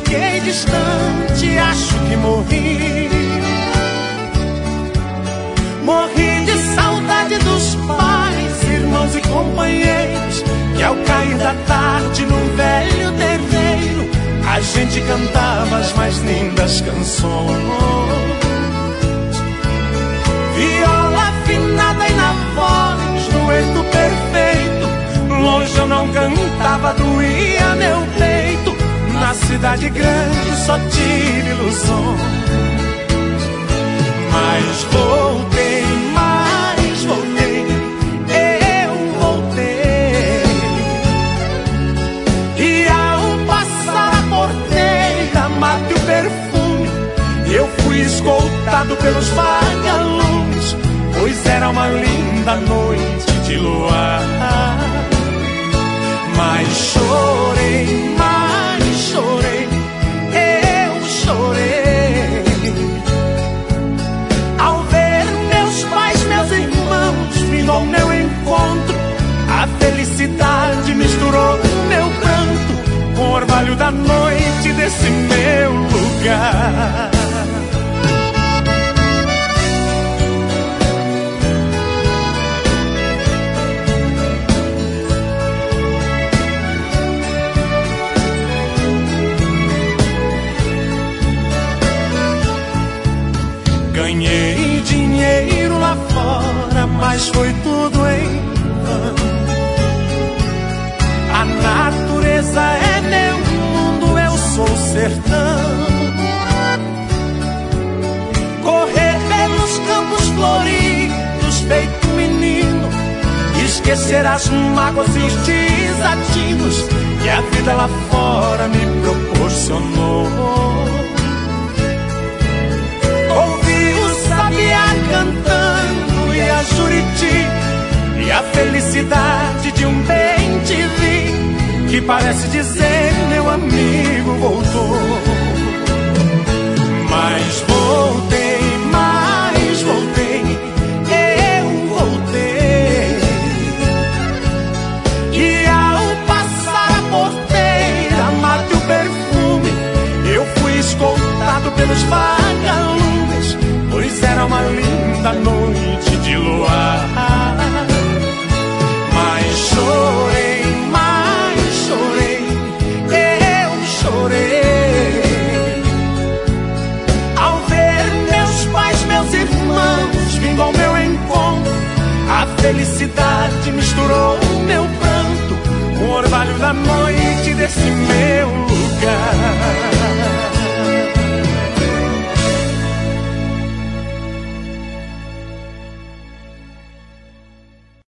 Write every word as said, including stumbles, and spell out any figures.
fiquei distante, acho que morri. Morri de saudade dos pais, irmãos e companheiros, que ao cair da tarde num velho terreiro a gente cantava as mais lindas canções. Viola afinada e na voz, dueto perfeito. Longe eu não cantava, doía meu peito. Na cidade grande só tive ilusões. Mas voltei, mas voltei, eu voltei. E ao passar a porteira, mate o perfume, eu fui escoltado pelos vagalumes, pois era uma linda noite de luar. Mas chorei, mas chorei, eu chorei ao ver meus pais, meus irmãos vindo ao meu encontro. A felicidade misturou meu pranto com o orvalho da noite desse meu lugar. Ganhei dinheiro lá fora, mas foi tudo em vão. A natureza é meu mundo, eu sou o sertão. Correr pelos campos floridos feito menino, esquecer as mágoas e os desatinos que a vida lá fora me proporcionou. Cantando e a Juriti, e a felicidade de um bem te vi, que parece dizer meu amigo voltou. Mas voltei, mas voltei, eu voltei. E ao passar a porteira, mate o perfume, eu fui escoltado pelos vagalumes, pois era uma linda noite de luar. Mas chorei, mas chorei, eu chorei ao ver meus pais, meus irmãos vindo ao meu encontro. A felicidade misturou meu pranto com o orvalho da noite desse meu lugar.